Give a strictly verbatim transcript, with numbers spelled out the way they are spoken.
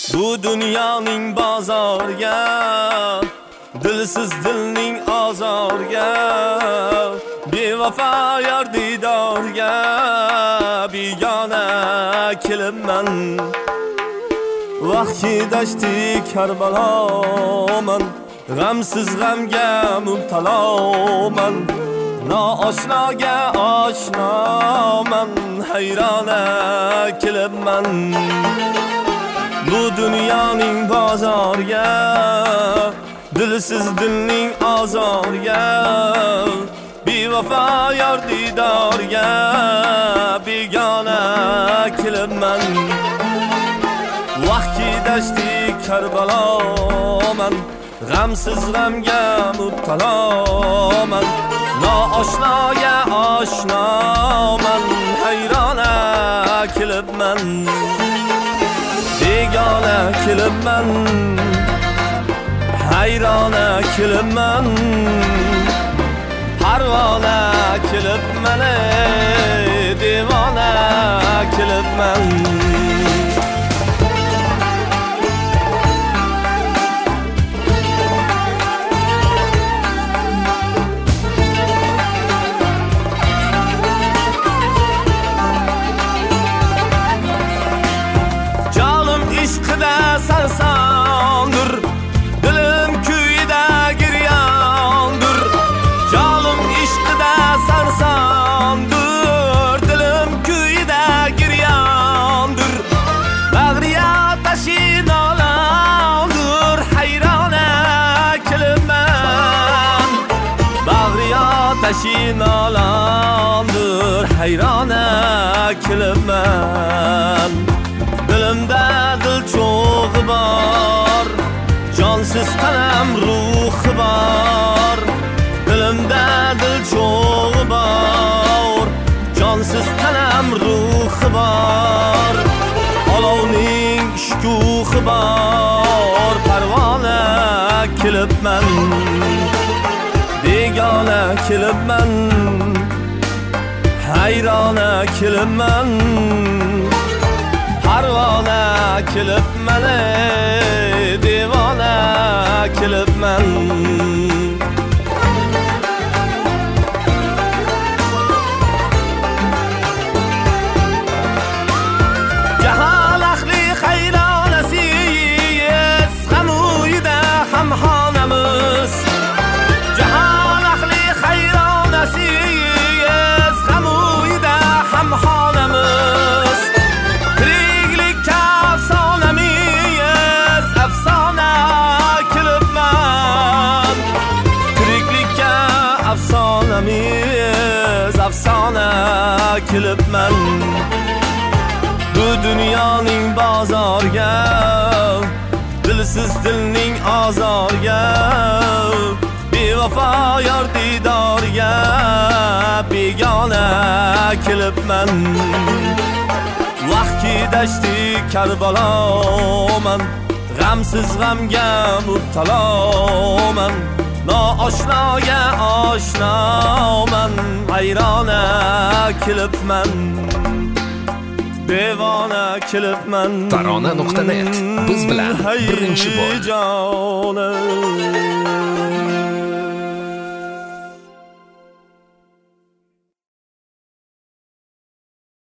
Bu dunyoning bozoriga, dilsiz dilning azorga, bevafo yor didorga begona kelibman. Vaqti dashti Karbaloman, g'amsiz g'amga mubtaloman. Naoshnoga oshnoman, hayrona kelibman. Bu dunyoning bozoriga, dilsiz dilning azorga, bevafo yor didorga begona kelibman. Vaqti dashti Karbaloman, g'amsiz g'amga mubtaloman. Naoshnoga oshnoman, hayrona kelibman. Begona kelibman, hayrona kelibman. Parvona kelibman, devona kelibman. İşqida sarsondir, dilim kuyida giryondir. Jonim ishqida sarsondir, dilim kuyida giryondir. Bag'riya tashin olamdir, hayrona kelibman. Bag'riya tashin olamdir, hayrona kelibman. Dilimda dil cho'g'i bor, jonsiz qalam ruhi bor. Dilimda dil cho'g'i bor, jonsiz qalam ruhi bor. Olovning ishkuhi bor, parvona kelibman. Begona kelibman, hayrona kelibman. Parvona kelibman, devona kelibman. Jahon ahli hayronasiz, g'amuyida hamxonamiz. Jahon ahli hayronasiz, g'amuyida hamxonamiz. Afsonamiz, afsona kelibman. Bu dunyoning bozoriga, dilsiz dilning azorga, bevafo yor didorga begona kelibman. Vaqti dashti Karbaloman, g'amsiz g'amga mubtaloman. Naoshnoga oshnoman, hayrona kelibman. Devona kelibman. Tarona nuqta net biz bilan birinchi bo'l.